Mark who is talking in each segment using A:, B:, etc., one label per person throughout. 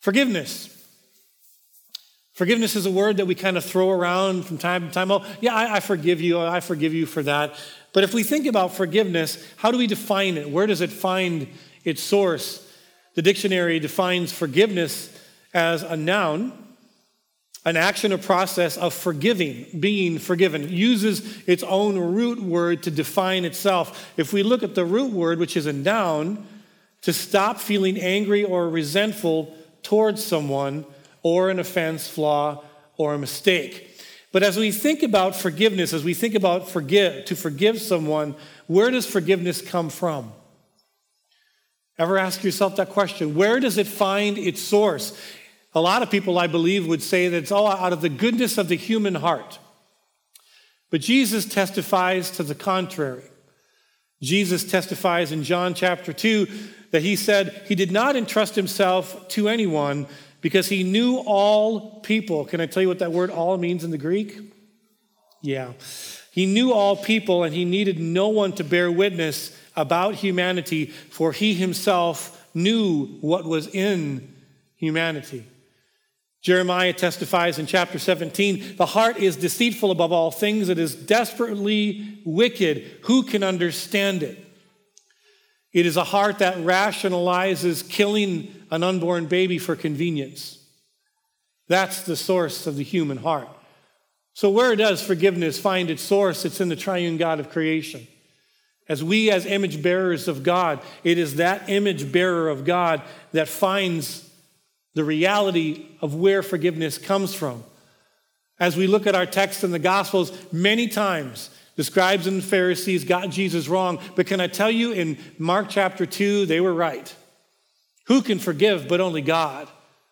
A: Forgiveness. Forgiveness is a word that we kind of throw around from time to time. Oh, yeah, I forgive you. I forgive you for that. But if we think about forgiveness, how do we define it? Where does it find its source? The dictionary defines forgiveness as a noun, an action or process of forgiving, being forgiven. It uses its own root word to define itself. If we look at the root word, which is a noun, to stop feeling angry or resentful towards someone or an offense, flaw, or a mistake. But as we think about forgiveness, as we think about to forgive someone, where does forgiveness come from? Ever ask yourself that question? Where does it find its source? A lot of people, I believe, would say that it's all out of the goodness of the human heart. But Jesus testifies to the contrary. Jesus testifies in John chapter 2 that he said he did not entrust himself to anyone because he knew all people. Can I tell you what that word all means in the Greek? Yeah. He knew all people, and he needed no one to bear witness about humanity, for he himself knew what was in humanity. Jeremiah testifies in chapter 17, the heart is deceitful above all things. It is desperately wicked. Who can understand it? It is a heart that rationalizes killing an unborn baby for convenience. That's the source of the human heart. So where does forgiveness find its source? It's in the triune God of creation. As we, as image bearers of God, it is that image bearer of God that finds the reality of where forgiveness comes from. As we look at our text in the Gospels, many times the scribes and the Pharisees got Jesus wrong. But can I tell you, in Mark chapter 2, they were right. Who can forgive but only God?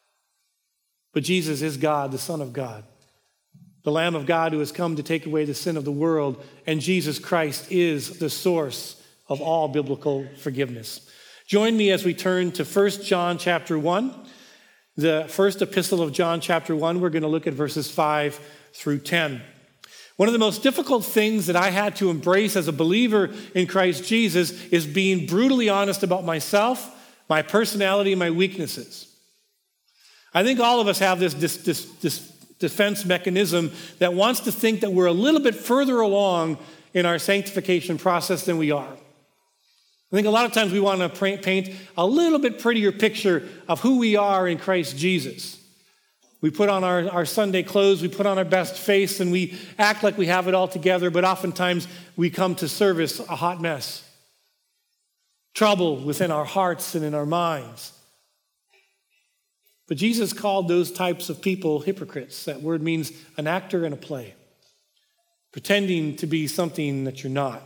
A: But Jesus is God, the Son of God, the Lamb of God who has come to take away the sin of the world. And Jesus Christ is the source of all biblical forgiveness. Join me as we turn to 1 John chapter 1. The first epistle of John chapter 1, we're going to look at verses 5 through 10. One of the most difficult things that I had to embrace as a believer in Christ Jesus is being brutally honest about myself, my personality, and my weaknesses. I think all of us have this defense mechanism that wants to think that we're a little bit further along in our sanctification process than we are. I think a lot of times we want to paint a little bit prettier picture of who we are in Christ Jesus. We put on our Sunday clothes, we put on our best face, and we act like we have it all together, but oftentimes we come to service a hot mess. Trouble within our hearts and in our minds. But Jesus called those types of people hypocrites. That word means an actor in a play, pretending to be something that you're not.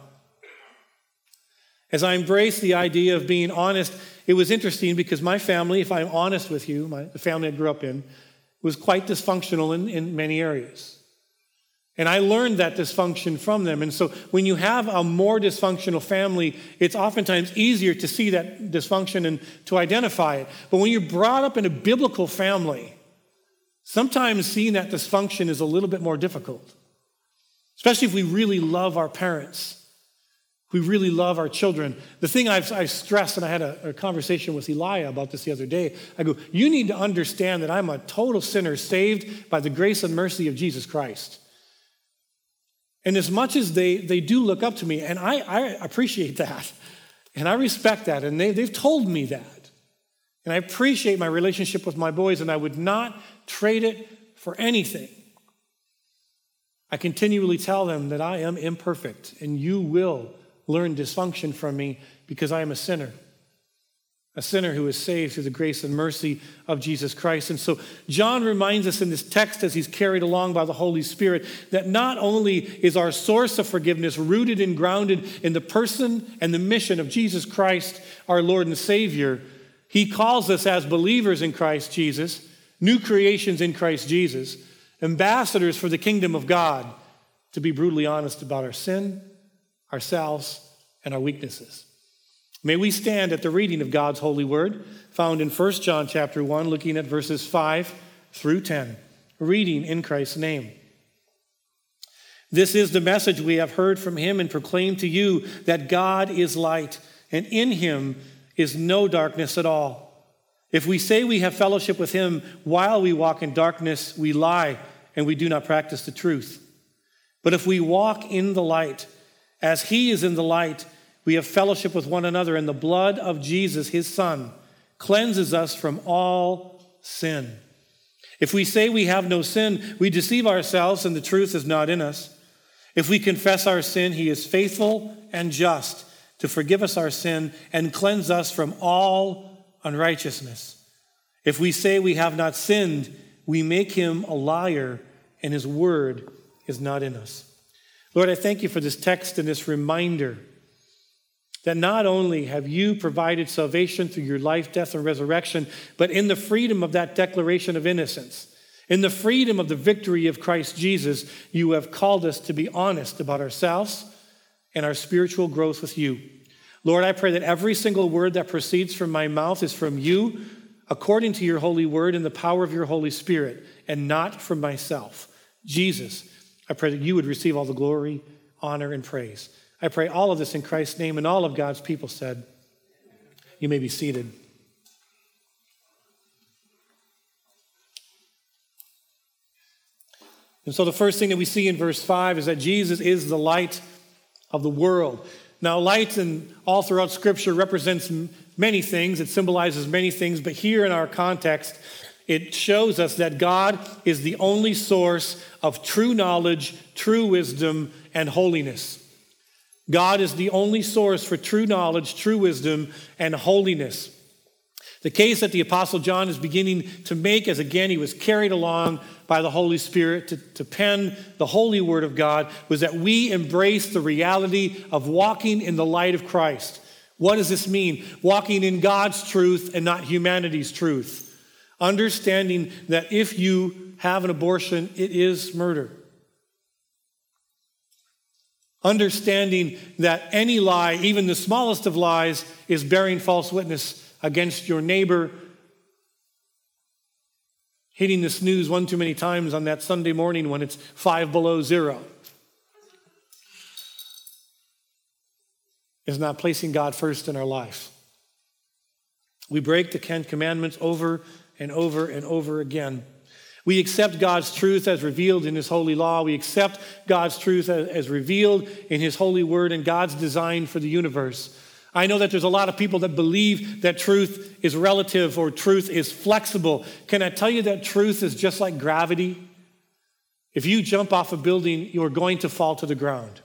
A: As I embraced the idea of being honest, it was interesting because my family, if I'm honest with you, the family I grew up in, was quite dysfunctional in many areas. And I learned that dysfunction from them. And so when you have a more dysfunctional family, it's oftentimes easier to see that dysfunction and to identify it. But when you're brought up in a biblical family, sometimes seeing that dysfunction is a little bit more difficult, especially if we really love our parents. We really love our children. The thing I've stressed, and I had a conversation with Elijah about this the other day, I go, you need to understand that I'm a total sinner saved by the grace and mercy of Jesus Christ. And as much as they do look up to me, and I appreciate that, and I respect that, and they've told me that, and I appreciate my relationship with my boys, and I would not trade it for anything. I continually tell them that I am imperfect, and you will learn dysfunction from me because I am a sinner who is saved through the grace and mercy of Jesus Christ. And so John reminds us in this text as he's carried along by the Holy Spirit that not only is our source of forgiveness rooted and grounded in the person and the mission of Jesus Christ, our Lord and Savior, he calls us as believers in Christ Jesus, new creations in Christ Jesus, ambassadors for the kingdom of God, to be brutally honest about our sin, ourselves, and our weaknesses. May we stand at the reading of God's holy word, found in 1 John chapter 1, looking at verses 5 through 10, reading in Christ's name. This is the message we have heard from him and proclaimed to you, that God is light, and in him is no darkness at all. If we say we have fellowship with him while we walk in darkness, we lie and we do not practice the truth. But if we walk in the light, as he is in the light, we have fellowship with one another, and the blood of Jesus, his Son, cleanses us from all sin. If we say we have no sin, we deceive ourselves and the truth is not in us. If we confess our sin, he is faithful and just to forgive us our sin and cleanse us from all unrighteousness. If we say we have not sinned, we make him a liar and his word is not in us. Lord, I thank you for this text and this reminder that not only have you provided salvation through your life, death, and resurrection, but in the freedom of that declaration of innocence, in the freedom of the victory of Christ Jesus, you have called us to be honest about ourselves and our spiritual growth with you. Lord, I pray that every single word that proceeds from my mouth is from you, according to your holy word and the power of your Holy Spirit, and not from myself. Jesus, I pray that you would receive all the glory, honor, and praise. I pray all of this in Christ's name, and all of God's people said, you may be seated. And so the first thing that we see in verse 5 is that Jesus is the light of the world. Now, light all throughout Scripture represents many things. It symbolizes many things, but here in our context, it shows us that God is the only source of true knowledge, true wisdom, and holiness. God is the only source for true knowledge, true wisdom, and holiness. The case that the Apostle John is beginning to make, as again he was carried along by the Holy Spirit to pen the holy word of God, was that we embrace the reality of walking in the light of Christ. What does this mean? Walking in God's truth and not humanity's truth. Understanding that if you have an abortion, it is murder. Understanding that any lie, even the smallest of lies, is bearing false witness against your neighbor. Hitting the snooze one too many times on that Sunday morning when it's 5 below zero is not placing God first in our life. We break the 10 commandments over and over and over again. We accept God's truth as revealed in his holy law. We accept God's truth as revealed in his holy word and God's design for the universe. I know that there's a lot of people that believe that truth is relative or truth is flexible. Can I tell you that truth is just like gravity? If you jump off a building, you're going to fall to the ground.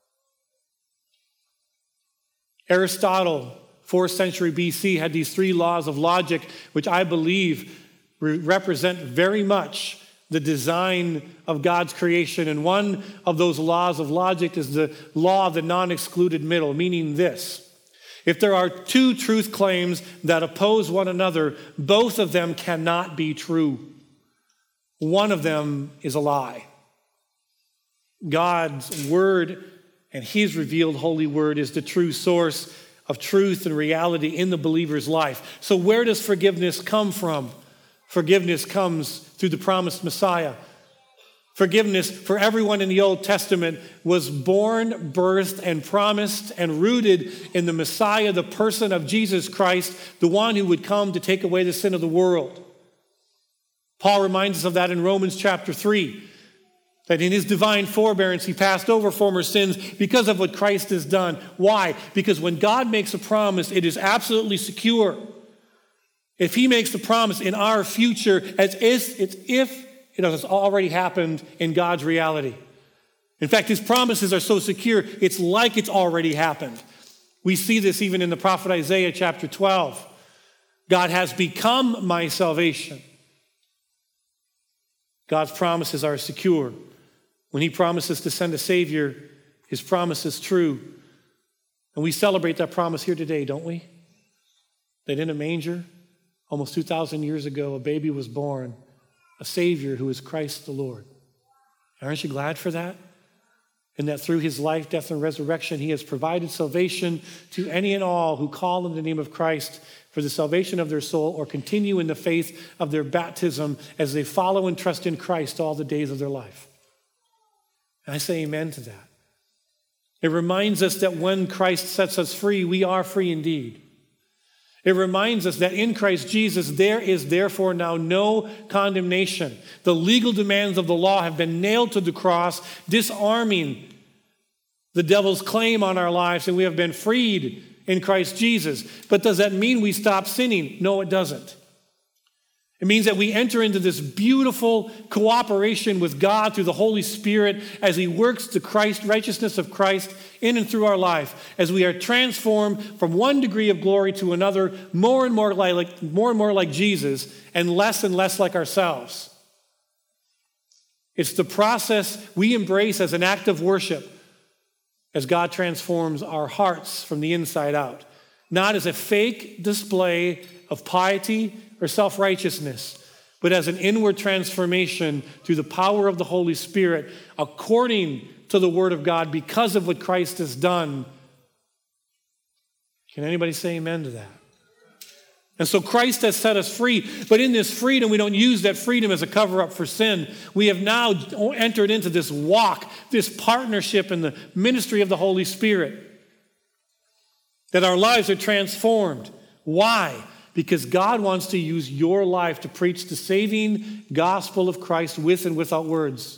A: Aristotle, 4th century BC, had these 3 laws of logic, which I believe represent very much the design of God's creation. And one of those laws of logic is the law of the non-excluded middle, meaning this: if there are 2 truth claims that oppose one another, both of them cannot be true. One of them is a lie. God's word and his revealed holy word is the true source of truth and reality in the believer's life. So where does forgiveness come from? Forgiveness comes through the promised Messiah. Forgiveness for everyone in the Old Testament was born, birthed, and promised and rooted in the Messiah, the person of Jesus Christ, the one who would come to take away the sin of the world. Paul reminds us of that in Romans chapter 3, that in his divine forbearance he passed over former sins because of what Christ has done. Why? Because when God makes a promise, it is absolutely secure. If he makes the promise in our future, it's if it has already happened in God's reality. In fact, his promises are so secure, it's like it's already happened. We see this even in the prophet Isaiah chapter 12. God has become my salvation. God's promises are secure. When he promises to send a Savior, his promise is true. And we celebrate that promise here today, don't we? That in a manger, almost 2,000 years ago, a baby was born, a Savior who is Christ the Lord. Aren't you glad for that? And that through his life, death, and resurrection, he has provided salvation to any and all who call in the name of Christ for the salvation of their soul or continue in the faith of their baptism as they follow and trust in Christ all the days of their life. And I say amen to that. It reminds us that when Christ sets us free, we are free indeed. It reminds us that in Christ Jesus, there is therefore now no condemnation. The legal demands of the law have been nailed to the cross, disarming the devil's claim on our lives, and we have been freed in Christ Jesus. But does that mean we stop sinning? No, it doesn't. It means that we enter into this beautiful cooperation with God through the Holy Spirit as He works the righteousness of Christ in and through our life, as we are transformed from one degree of glory to another, more and more like Jesus, and less like ourselves. It's the process we embrace as an act of worship as God transforms our hearts from the inside out, not as a fake display of piety or self-righteousness, but as an inward transformation through the power of the Holy Spirit, according to the Word of God, because of what Christ has done. Can anybody say amen to that? And so Christ has set us free, but in this freedom, we don't use that freedom as a cover-up for sin. We have now entered into this walk, this partnership in the ministry of the Holy Spirit, that our lives are transformed. Why? Because God wants to use your life to preach the saving gospel of Christ with and without words.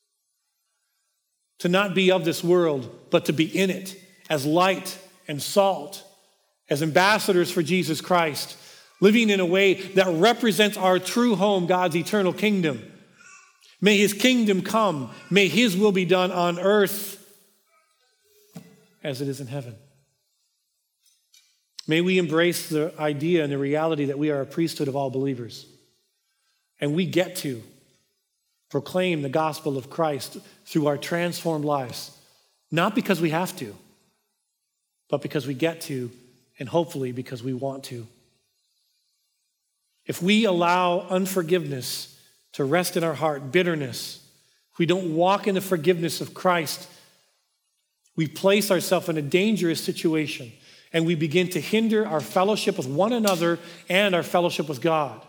A: To not be of this world, but to be in it as light and salt, as ambassadors for Jesus Christ, living in a way that represents our true home, God's eternal kingdom. May His kingdom come. May His will be done on earth as it is in heaven. May we embrace the idea and the reality that we are a priesthood of all believers. And we get to proclaim the gospel of Christ through our transformed lives. Not because we have to, but because we get to, and hopefully because we want to. If we allow unforgiveness to rest in our heart, bitterness, if we don't walk in the forgiveness of Christ, we place ourselves in a dangerous situation. And we begin to hinder our fellowship with one another and our fellowship with God.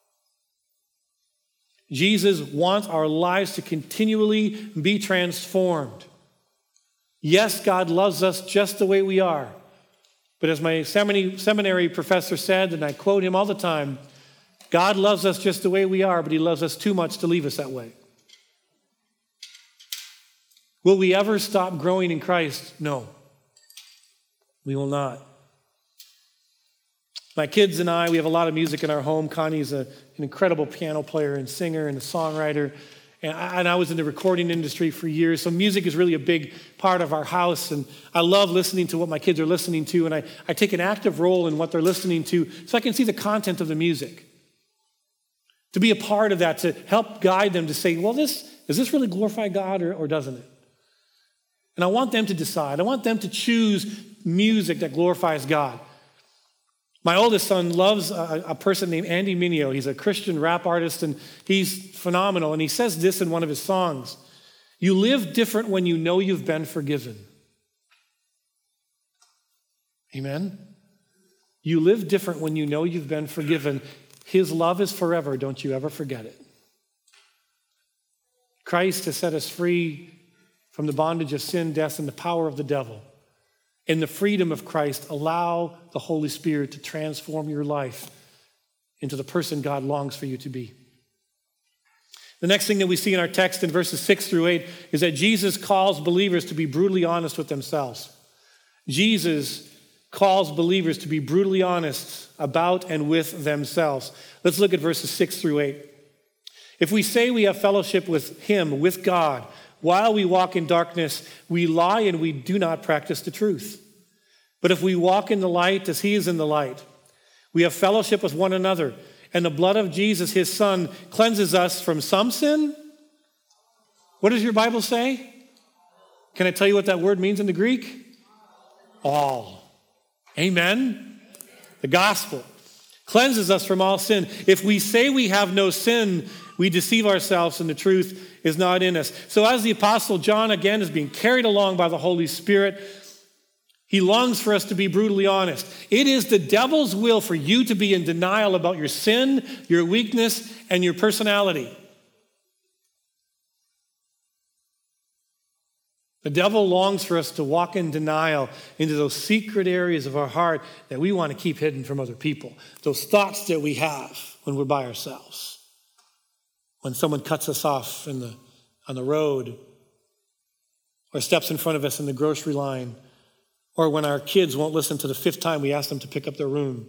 A: Jesus wants our lives to continually be transformed. Yes, God loves us just the way we are. But as my seminary professor said, and I quote him all the time, God loves us just the way we are, but He loves us too much to leave us that way. Will we ever stop growing in Christ? No. We will not. My kids and I, we have a lot of music in our home. Connie's an incredible piano player and singer and a songwriter. And I was in the recording industry for years, so music is really a big part of our house. And I love listening to what my kids are listening to, and I take an active role in what they're listening to so I can see the content of the music. To be a part of that, to help guide them to say, well, does this really glorify God or doesn't it? And I want them to decide. I want them to choose music that glorifies God. My oldest son loves a person named Andy Mineo. He's a Christian rap artist, and he's phenomenal. And he says this in one of his songs: "You live different when you know you've been forgiven." Amen? You live different when you know you've been forgiven. His love is forever. Don't you ever forget it. Christ has set us free from the bondage of sin, death, and the power of the devil. In the freedom of Christ, allow the Holy Spirit to transform your life into the person God longs for you to be. The next thing that we see in our text in verses 6 through 8 is that Jesus calls believers to be brutally honest with themselves. Jesus calls believers to be brutally honest about and with themselves. Let's look at verses 6 through 8. If we say we have fellowship with Him, with God, while we walk in darkness, we lie and we do not practice the truth. But if we walk in the light as He is in the light, we have fellowship with one another, and the blood of Jesus, His Son, cleanses us from some sin. What does your Bible say? Can I tell you what that word means in the Greek? All. Amen? The gospel cleanses us from all sin. If we say we have no sin, we deceive ourselves and the truth is not in us. So as the Apostle John, again, is being carried along by the Holy Spirit, he longs for us to be brutally honest. It is the devil's will for you to be in denial about your sin, your weakness, and your personality. The devil longs for us to walk in denial into those secret areas of our heart that we want to keep hidden from other people. Those thoughts that we have when we're by ourselves. When someone cuts us off on the road, or steps in front of us in the grocery line, or when our kids won't listen to the 5th time we ask them to pick up their room.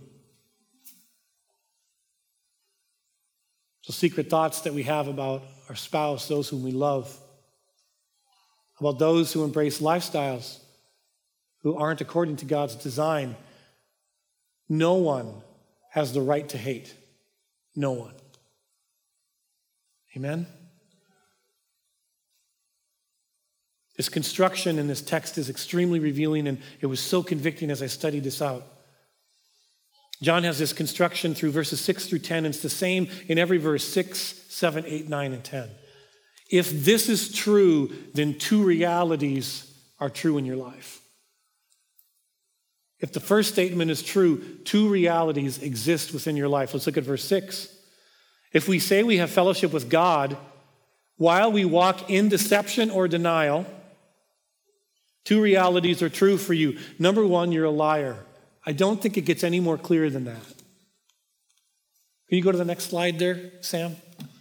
A: So secret thoughts that we have about our spouse, those whom we love, about those who embrace lifestyles who aren't according to God's design. No one has the right to hate. No one. Amen? This construction in this text is extremely revealing, and it was so convicting as I studied this out. John has this construction through verses 6 through 10, and it's the same in every verse, 6, 7, 8, 9, and 10. If this is true, then 2 realities are true in your life. If the first statement is true, 2 realities exist within your life. Let's look at verse 6. If we say we have fellowship with God while we walk in deception or denial, 2 realities are true for you. Number 1, you're a liar. I don't think it gets any more clear than that. Can you go to the next slide there, Sam?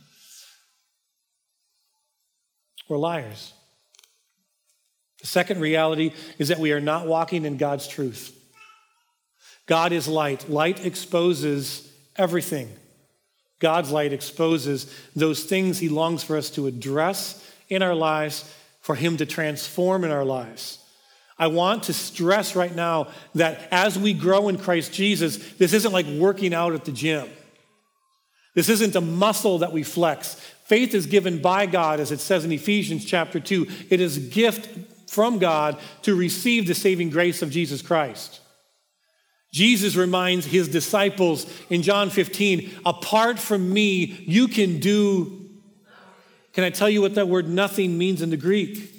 A: We're liars. The second reality is that we are not walking in God's truth. God is light. Light exposes everything. God's light exposes those things he longs for us to address in our lives, for him to transform in our lives. I want to stress right now that as we grow in Christ Jesus, this isn't like working out at the gym. This isn't a muscle that we flex. Faith is given by God, as it says in Ephesians chapter 2. It is a gift from God to receive the saving grace of Jesus Christ. Jesus reminds his disciples in John 15, apart from me, you can do. Can I tell you what that word nothing means in the Greek?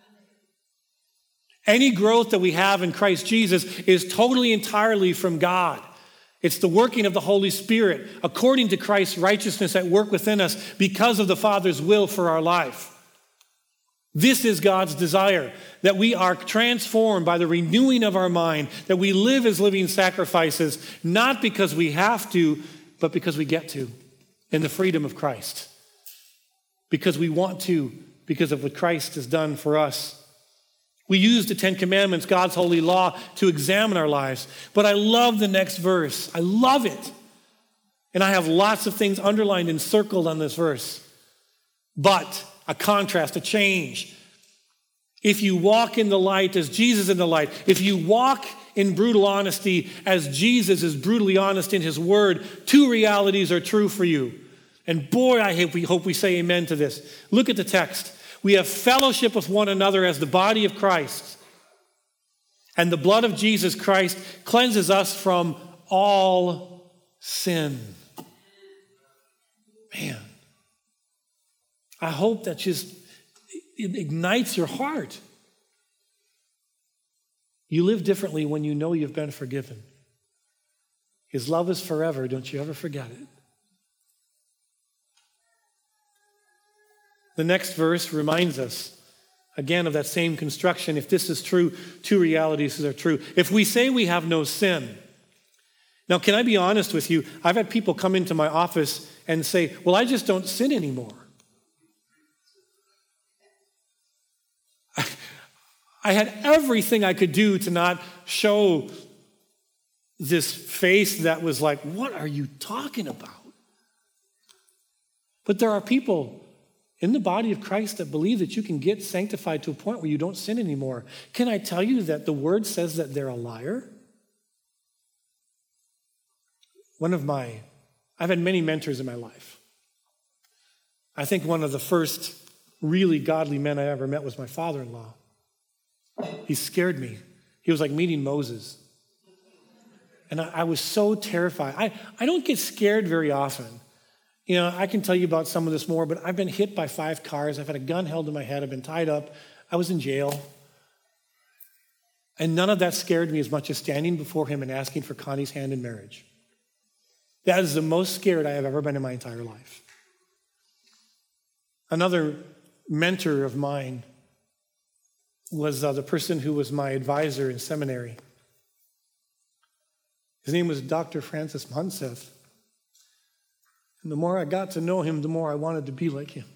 A: Any growth that we have in Christ Jesus is totally entirely from God. It's the working of the Holy Spirit according to Christ's righteousness at work within us because of the Father's will for our life. This is God's desire, that we are transformed by the renewing of our mind, that we live as living sacrifices, not because we have to, but because we get to, in the freedom of Christ. Because we want to, because of what Christ has done for us. We use the 10 Commandments, God's holy law, to examine our lives. But I love the next verse. I love it. And I have lots of things underlined and circled on this verse. But, a contrast, a change. If you walk in the light as Jesus in the light, if you walk in brutal honesty as Jesus is brutally honest in his word, 2 realities are true for you. And boy, I hope we say amen to this. Look at the text. We have fellowship with one another as the body of Christ. And the blood of Jesus Christ cleanses us from all sin. Man, I hope that just it ignites your heart. You live differently when you know you've been forgiven. His love is forever. Don't you ever forget it. The next verse reminds us, again, of that same construction. If this is true, 2 realities are true. If we say we have no sin. Now, can I be honest with you? I've had people come into my office and say, well, I just don't sin anymore. I had everything I could do to not show this face that was like, what are you talking about? But there are people in the body of Christ that believe that you can get sanctified to a point where you don't sin anymore. Can I tell you that the word says that they're a liar? I've had many mentors in my life. I think one of the first really godly men I ever met was my father-in-law. He scared me. He was like meeting Moses. And I was so terrified. I don't get scared very often. You know, I can tell you about some of this more, but I've been hit by 5 cars. I've had a gun held to my head. I've been tied up. I was in jail. And none of that scared me as much as standing before him and asking for Connie's hand in marriage. That is the most scared I have ever been in my entire life. Another mentor of mine was the person who was my advisor in seminary. His name was Dr. Francis Monseth. And the more I got to know him, the more I wanted to be like him.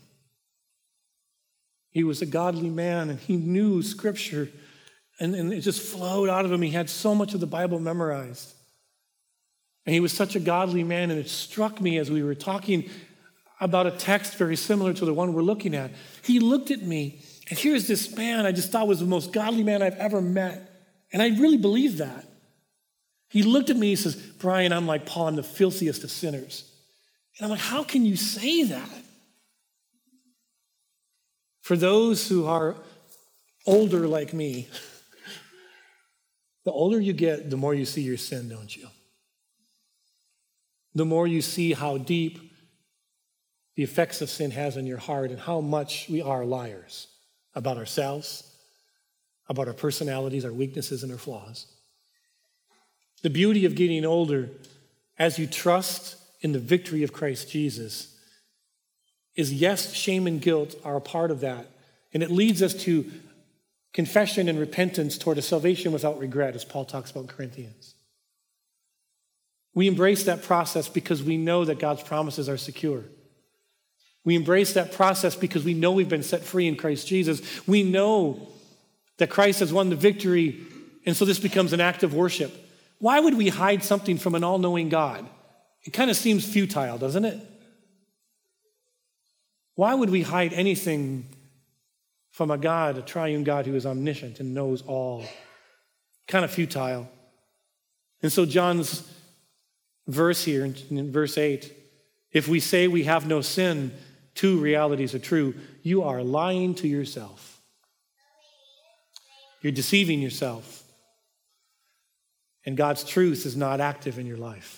A: He was a godly man, and he knew Scripture, and it just flowed out of him. He had so much of the Bible memorized. And he was such a godly man, and it struck me as we were talking about a text very similar to the one we're looking at. He looked at me, and here's this man I just thought was the most godly man I've ever met. And I really believe that. He looked at me, he says, Brian, I'm like Paul, I'm the filthiest of sinners. And I'm like, how can you say that? For those who are older like me, the older you get, the more you see your sin, don't you? The more you see how deep the effects of sin has on your heart and how much we are liars about ourselves, about our personalities, our weaknesses, and our flaws. The beauty of getting older, as you trust in the victory of Christ Jesus, is yes, shame and guilt are a part of that. And it leads us to confession and repentance toward a salvation without regret, as Paul talks about in Corinthians. We embrace that process because we know that God's promises are secure. We embrace that process because we know we've been set free in Christ Jesus. We know that Christ has won the victory, and so this becomes an act of worship. Why would we hide something from an all-knowing God? It kind of seems futile, doesn't it? Why would we hide anything from a God, a triune God who is omniscient and knows all? Kind of futile. And so John's verse here in verse 8, if we say we have no sin, two realities are true. You are lying to yourself. You're deceiving yourself. And God's truth is not active in your life.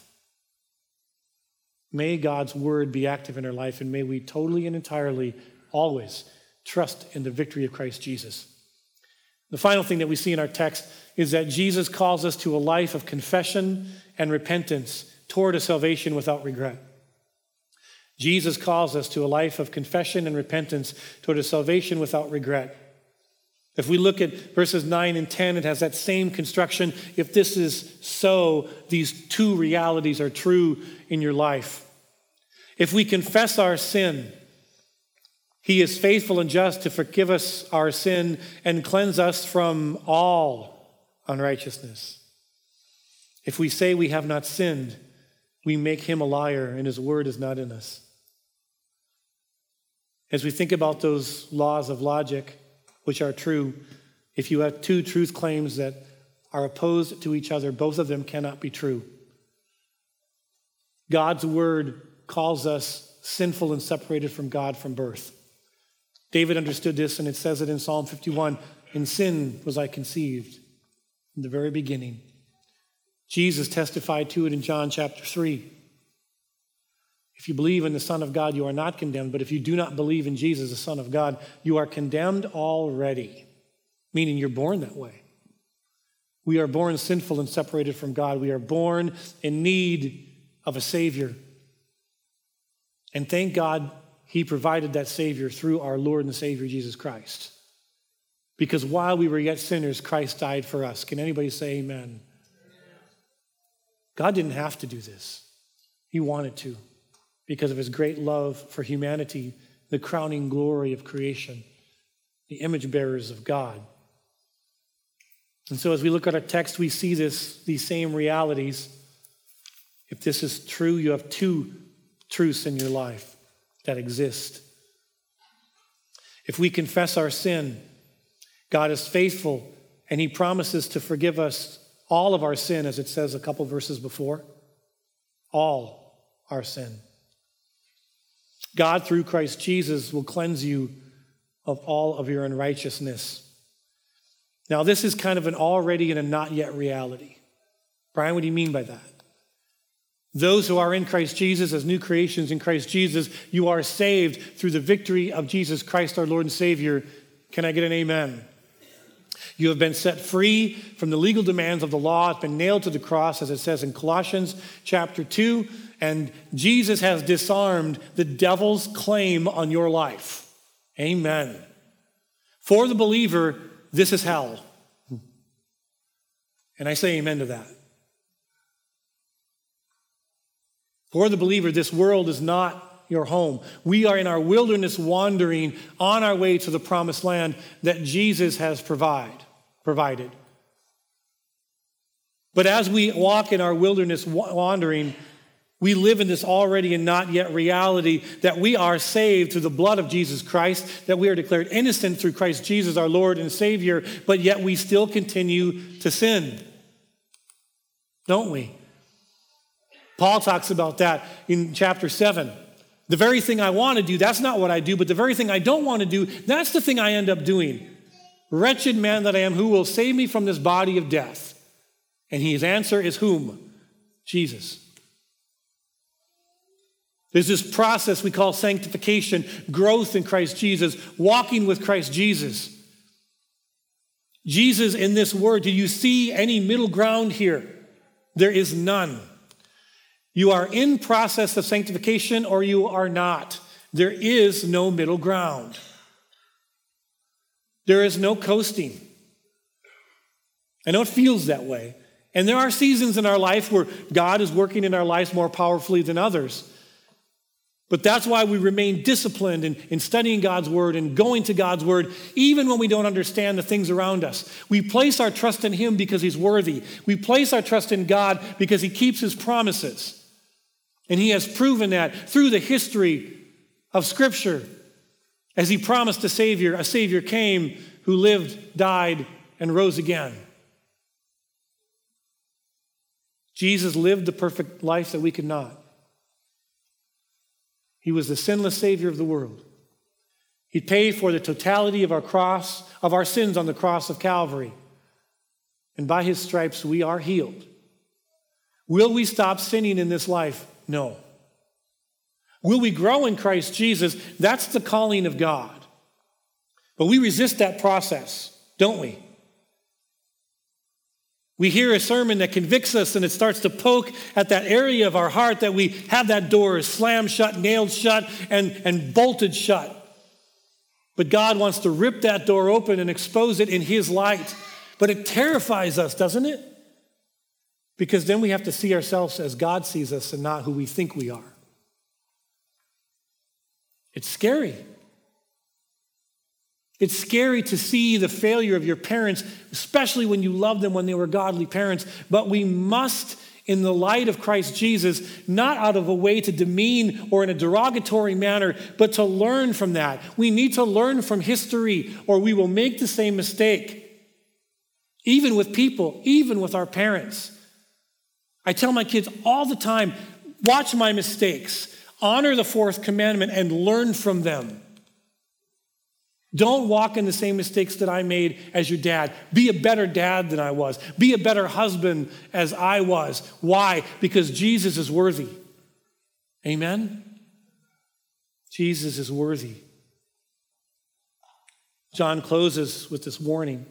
A: May God's word be active in our life, and may we totally and entirely always trust in the victory of Christ Jesus. The final thing that we see in our text is that Jesus calls us to a life of confession and repentance toward a salvation without regret. Jesus calls us to a life of confession and repentance toward a salvation without regret. If we look at verses 9 and 10, it has that same construction. If this is so, these two realities are true in your life. If we confess our sin, he is faithful and just to forgive us our sin and cleanse us from all unrighteousness. If we say we have not sinned, we make him a liar and his word is not in us. As we think about those laws of logic, which are true, if you have two truth claims that are opposed to each other, both of them cannot be true. God's word calls us sinful and separated from God from birth. David understood this, and it says it in Psalm 51, in sin was I conceived in the very beginning. Jesus testified to it in John chapter 3. If you believe in the Son of God, you are not condemned. But if you do not believe in Jesus, the Son of God, you are condemned already, meaning you're born that way. We are born sinful and separated from God. We are born in need of a Savior. And thank God he provided that Savior through our Lord and Savior, Jesus Christ. Because while we were yet sinners, Christ died for us. Can anybody say amen? God didn't have to do this. He wanted to, because of his great love for humanity, the crowning glory of creation, the image bearers of God. And so as we look at our text, we see these same realities. If this is true, you have two truths in your life that exist. If we confess our sin, God is faithful, and he promises to forgive us all of our sin, as it says a couple verses before. All our sin. God, through Christ Jesus, will cleanse you of all of your unrighteousness. Now, this is kind of an already and a not yet reality. Brian, what do you mean by that? Those who are in Christ Jesus as new creations in Christ Jesus, you are saved through the victory of Jesus Christ, our Lord and Savior. Can I get an amen? You have been set free from the legal demands of the law. It's been nailed to the cross, as it says in Colossians chapter 2. And Jesus has disarmed the devil's claim on your life. Amen. For the believer, this is hell. And I say amen to that. For the believer, this world is not your home. We are in our wilderness wandering on our way to the promised land that Jesus has provided. But as we walk in our wilderness wandering, we live in this already and not yet reality that we are saved through the blood of Jesus Christ, that we are declared innocent through Christ Jesus, our Lord and Savior, but yet we still continue to sin. Don't we? Paul talks about that in chapter 7. The very thing I want to do, that's not what I do, but the very thing I don't want to do, that's the thing I end up doing. Wretched man that I am, who will save me from this body of death? And his answer is whom? Jesus. There's this process we call sanctification, growth in Christ Jesus, walking with Christ Jesus. Jesus in this word, do you see any middle ground here? There is none. You are in process of sanctification or you are not. There is no middle ground. There is no coasting. I know it feels that way. And there are seasons in our life where God is working in our lives more powerfully than others. But that's why we remain disciplined in studying God's word and going to God's word, even when we don't understand the things around us. We place our trust in him because he's worthy. We place our trust in God because he keeps his promises. And he has proven that through the history of Scripture. As he promised a Savior came who lived, died, and rose again. Jesus lived the perfect life that we could not. He was the sinless Savior of the world. He paid for the totality of our sins on the cross of Calvary. And by his stripes we are healed. Will we stop sinning in this life? No. Will we grow in Christ Jesus? That's the calling of God. But we resist that process, don't we? We hear a sermon that convicts us and it starts to poke at that area of our heart that we have that door slammed shut, nailed shut, and bolted shut. But God wants to rip that door open and expose it in his light. But it terrifies us, doesn't it? Because then we have to see ourselves as God sees us and not who we think we are. It's scary. It's scary to see the failure of your parents, especially when you loved them when they were godly parents. But we must, in the light of Christ Jesus, not out of a way to demean or in a derogatory manner, but to learn from that. We need to learn from history or we will make the same mistake. Even with people, even with our parents. I tell my kids all the time, watch my mistakes, honor the fourth commandment, and learn from them. Don't walk in the same mistakes that I made as your dad. Be a better dad than I was. Be a better husband as I was. Why? Because Jesus is worthy. Amen? Jesus is worthy. John closes with this warning.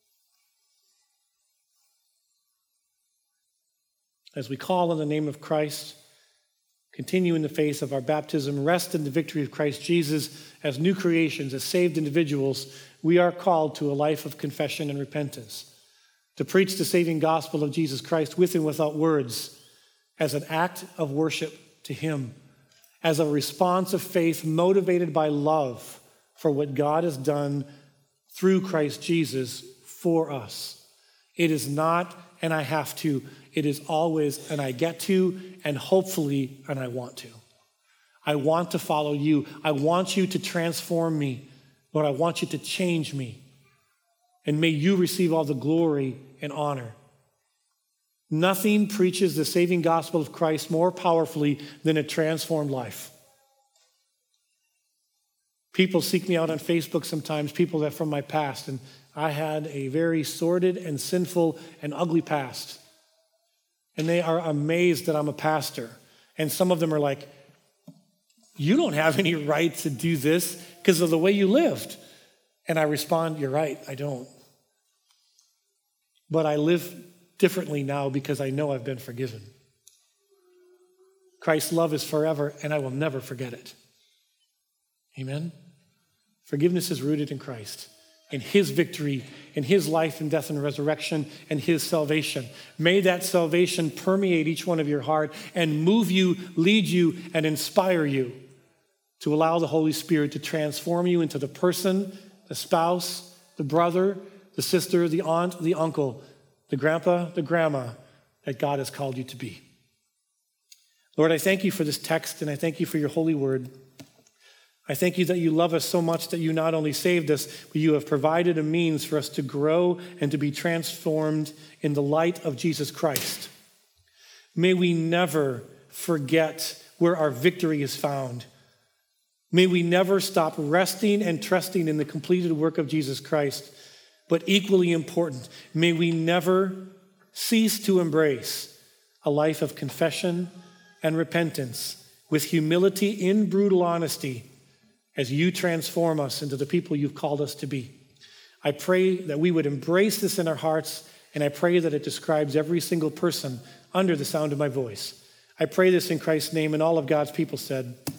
A: As we call on the name of Christ, continue in the face of our baptism, rest in the victory of Christ Jesus as new creations, as saved individuals, we are called to a life of confession and repentance, to preach the saving gospel of Jesus Christ with and without words as an act of worship to him, as a response of faith motivated by love for what God has done through Christ Jesus for us. It is not, and I have to. It is always, and I get to, and hopefully, and I want to. I want to follow you. I want you to transform me. Lord, I want you to change me. And may you receive all the glory and honor. Nothing preaches the saving gospel of Christ more powerfully than a transformed life. People seek me out on Facebook sometimes, people that from my past, and I had a very sordid and sinful and ugly past. And they are amazed that I'm a pastor. And some of them are like, you don't have any right to do this because of the way you lived. And I respond, you're right, I don't. But I live differently now because I know I've been forgiven. Christ's love is forever, and I will never forget it. Amen? Forgiveness is rooted in Christ. in his victory, in his life and death and resurrection, and his salvation. May that salvation permeate each one of your heart and move you, lead you, and inspire you to allow the Holy Spirit to transform you into the person, the spouse, the brother, the sister, the aunt, the uncle, the grandpa, the grandma that God has called you to be. Lord, I thank you for this text, and I thank you for your holy word. I thank you that you love us so much that you not only saved us, but you have provided a means for us to grow and to be transformed in the light of Jesus Christ. May we never forget where our victory is found. May we never stop resting and trusting in the completed work of Jesus Christ. But equally important, may we never cease to embrace a life of confession and repentance with humility in brutal honesty as you transform us into the people you've called us to be. I pray that we would embrace this in our hearts, and I pray that it describes every single person under the sound of my voice. I pray this in Christ's name, and all of God's people said,